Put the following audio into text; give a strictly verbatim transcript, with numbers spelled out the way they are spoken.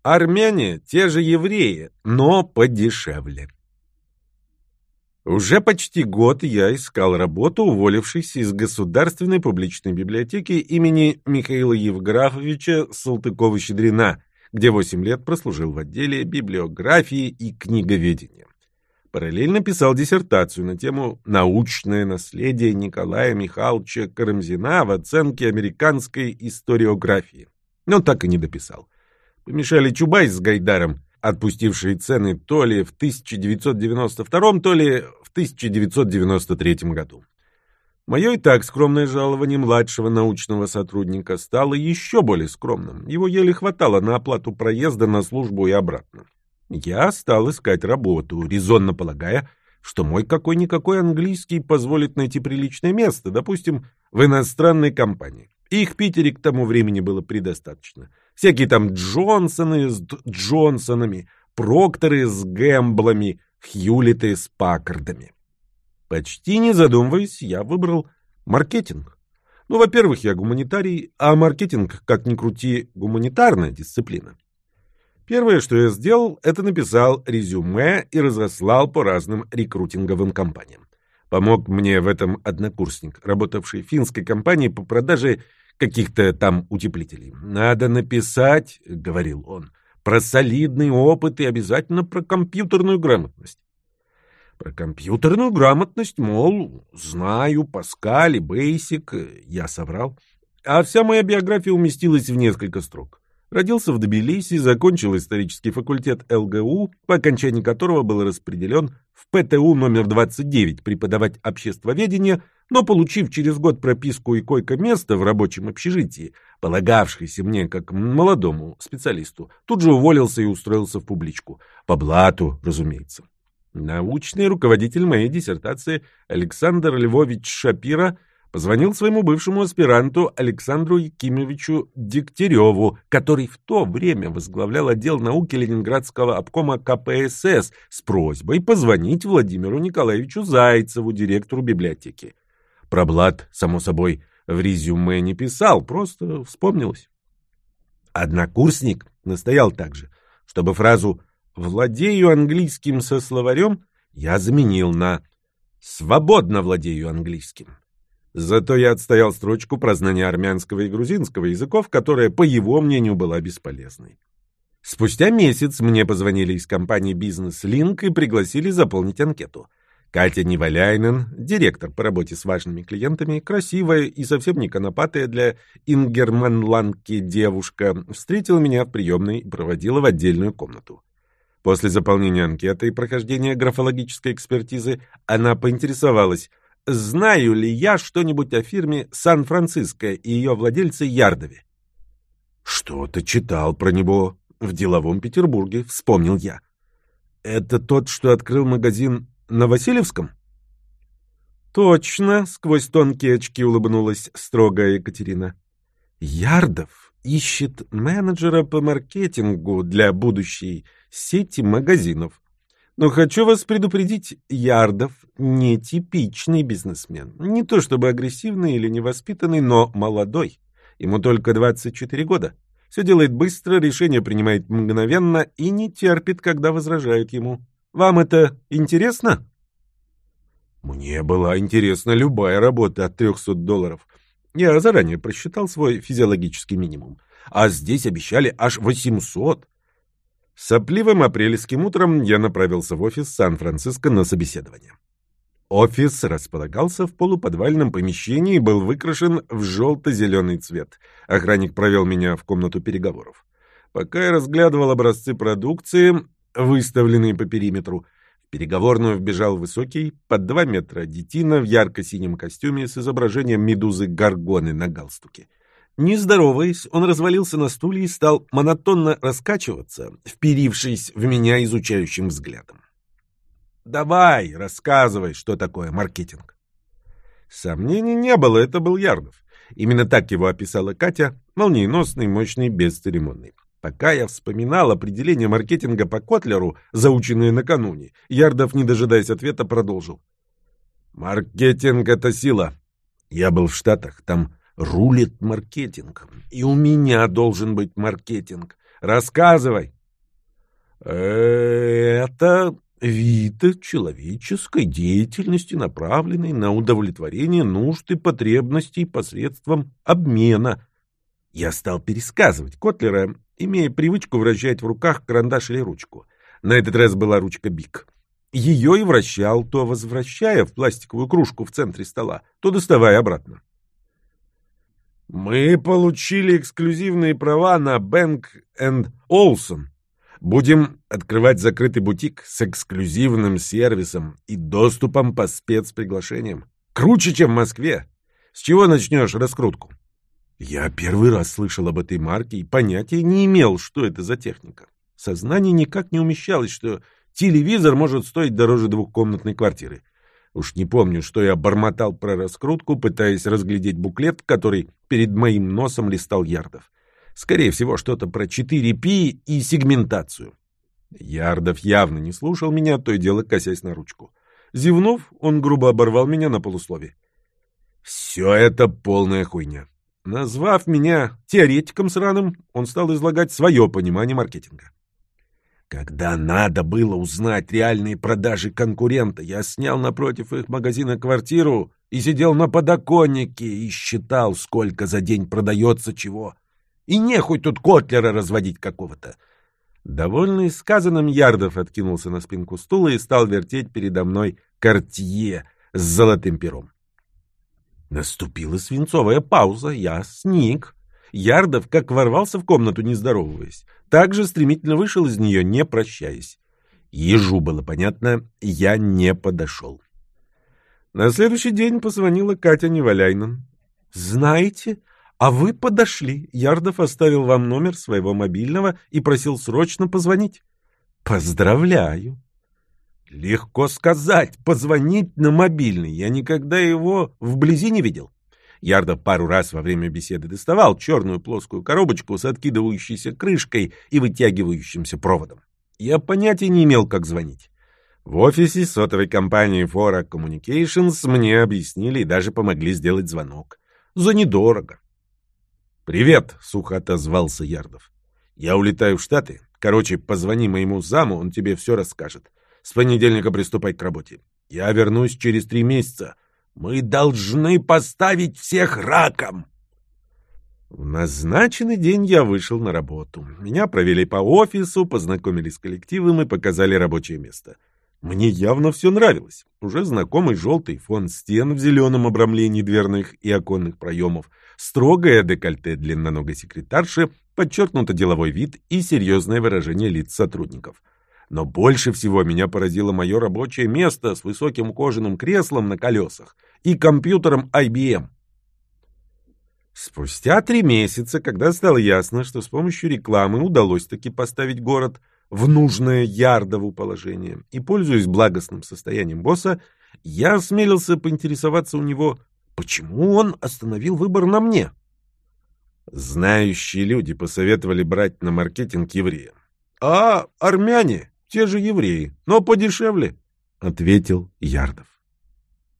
Армяне – те же евреи, но подешевле. Уже почти год я искал работу, уволившись из Государственной публичной библиотеки имени Михаила Евграфовича Салтыкова-Щедрина, где восемь лет прослужил в отделе библиографии и книговедения. Параллельно писал диссертацию на тему «Научное наследие Николая Михайловича Карамзина в оценке американской историографии». Но так и не дописал. Помешали Чубайс с Гайдаром, отпустившие цены то ли в тысяча девятьсот девяносто втором, то ли в тысяча девятьсот девяносто третьем году. Мое и так скромное жалование младшего научного сотрудника стало еще более скромным. Его еле хватало на оплату проезда на службу и обратно. Я стал искать работу, резонно полагая, что мой какой-никакой английский позволит найти приличное место, допустим, в иностранной компании. Их в Питере к тому времени было предостаточно. Всякие там Джонсоны с Джонсонами, Прокторы с Гэмблами, Хьюлиты с Паккардами. Почти не задумываясь, я выбрал маркетинг. Ну, во-первых, я гуманитарий, а маркетинг, как ни крути, гуманитарная дисциплина. Первое, что я сделал, это написал резюме и разослал по разным рекрутинговым компаниям. Помог мне в этом однокурсник, работавший в финской компании по продаже каких-то там утеплителей. «Надо написать, — говорил он, — про солидный опыт и обязательно про компьютерную грамотность». Про компьютерную грамотность, мол, знаю, Паскаль и Бейсик, я соврал. А вся моя биография уместилась в несколько строк. Родился в Тбилиси, закончил исторический факультет эл гэ у, по окончании которого был распределен в пэ тэ у номер двадцать девять преподавать обществоведение, но, получив через год прописку и койко-место в рабочем общежитии, полагавшееся мне как молодому специалисту, тут же уволился и устроился в публичку. По блату, разумеется. Научный руководитель моей диссертации Александр Львович Шапира позвонил своему бывшему аспиранту Александру Якимовичу Дегтяреву, который в то время возглавлял отдел науки Ленинградского обкома ка пэ эс эс, с просьбой позвонить Владимиру Николаевичу Зайцеву, директору библиотеки. Про блат, само собой, в резюме не писал, просто вспомнилось. Однокурсник настоял также, чтобы фразу «владею английским со словарем» я заменил на «свободно владею английским». Зато я отстоял строчку про знание армянского и грузинского языков, которая, по его мнению, была бесполезной. Спустя месяц мне позвонили из компании «Бизнес Линк» и пригласили заполнить анкету. Катя Неваляйнен, директор по работе с важными клиентами, красивая и совсем не конопатая для ингерманландки девушка, встретила меня в приемной и проводила в отдельную комнату. После заполнения анкеты и прохождения графологической экспертизы она поинтересовалась, знаю ли я что-нибудь о фирме «Сан-Франциско» и ее владельце Ярдове. Что-то читал про него в деловом Петербурге, вспомнил я. Это тот, что открыл магазин на Васильевском? Точно, сквозь тонкие очки улыбнулась строгая Екатерина. Ярдов ищет менеджера по маркетингу для будущей сети магазинов. Но хочу вас предупредить, Ярдов не типичный бизнесмен. Не то чтобы агрессивный или невоспитанный, но молодой. Ему только двадцать четыре года. Все делает быстро, решения принимает мгновенно и не терпит, когда возражают ему. Вам это интересно? Мне была интересна любая работа от трехсот долларов. Я заранее просчитал свой физиологический минимум. А здесь обещали аж восемьсот. Сопливым апрельским утром я направился в офис Сан-Франциско на собеседование. Офис располагался в полуподвальном помещении и был выкрашен в желто-зеленый цвет. Охранник провел меня в комнату переговоров. Пока я разглядывал образцы продукции, выставленные по периметру, в переговорную вбежал высокий, под два метра детина в ярко-синем костюме с изображением медузы Горгоны на галстуке. Не здороваясь, он развалился на стуле и стал монотонно раскачиваться, вперившись в меня изучающим взглядом. «Давай, рассказывай, что такое маркетинг». Сомнений не было, это был Ярдов. Именно так его описала Катя, молниеносный, мощный, бесцеремонный. Пока я вспоминал определение маркетинга по Котлеру, заученное накануне, Ярдов, не дожидаясь ответа, продолжил. «Маркетинг — это сила. Я был в Штатах, там рулит маркетинг. И у меня должен быть маркетинг. Рассказывай. Это вид человеческой деятельности, направленный на удовлетворение нужд и потребностей посредством обмена. Я стал пересказывать Котлера, имея привычку вращать в руках карандаш или ручку. На этот раз была ручка Бик. Ее и вращал, то возвращая в пластиковую кружку в центре стола, то доставая обратно. Мы получили эксклюзивные права на Бэнк энд Олсон. Будем открывать закрытый бутик с эксклюзивным сервисом и доступом по спецприглашениям. Круче, чем в Москве. С чего начнешь раскрутку? Я первый раз слышал об этой марке и понятия не имел, что это за техника. В сознании никак не умещалось, что телевизор может стоить дороже двухкомнатной квартиры. Уж не помню, что я бормотал про раскрутку, пытаясь разглядеть буклет, который перед моим носом листал Ярдов. Скорее всего, что-то про четыре пи и сегментацию. Ярдов явно не слушал меня, то и дело косясь на ручку. Зевнув, он грубо оборвал меня на полуслове. «Все это полная хуйня». Назвав меня теоретиком сраным, он стал излагать свое понимание маркетинга. Когда надо было узнать реальные продажи конкурента, я снял напротив их магазина квартиру и сидел на подоконнике и считал, сколько за день продается чего. И нехуй тут Котлера разводить какого-то. Довольный сказанным, Ярдов откинулся на спинку стула и стал вертеть передо мной кортье с золотым пером. Наступила свинцовая пауза, я сник. Ярдов как ворвался в комнату, не здороваясь, так же стремительно вышел из нее, не прощаясь. Ежу было понятно, я не подошел. На следующий день позвонила Катя Неваляйна. «Знаете, а вы подошли. Ярдов оставил вам номер своего мобильного и просил срочно позвонить». «Поздравляю». «Легко сказать, позвонить на мобильный. Я никогда его вблизи не видел». Ярдов пару раз во время беседы доставал черную плоскую коробочку с откидывающейся крышкой и вытягивающимся проводом. Я понятия не имел, как звонить. В офисе сотовой компании Fora Communications мне объяснили и даже помогли сделать звонок. За недорого. «Привет», — сухо отозвался Ярдов. «Я улетаю в Штаты. Короче, позвони моему заму, он тебе все расскажет. С понедельника приступай к работе. Я вернусь через три месяца. Мы должны поставить всех раком». В назначенный день я вышел на работу. Меня провели по офису, познакомили с коллективом и показали рабочее место. Мне явно все нравилось. Уже знакомый желтый фон стен в зеленом обрамлении дверных и оконных проемов, строгое декольте длинноногой секретарши, подчеркнуто деловой вид и серьезное выражение лиц сотрудников. Но больше всего меня поразило мое рабочее место с высоким кожаным креслом на колесах и компьютером ай би эм. Спустя три месяца, когда стало ясно, что с помощью рекламы удалось таки поставить город в нужное Ярдову положение, и, пользуясь благостным состоянием босса, я осмелился поинтересоваться у него, почему он остановил выбор на мне. Знающие люди посоветовали брать на маркетинг еврея. «А армяне? Те же евреи, но подешевле», — ответил Ярдов.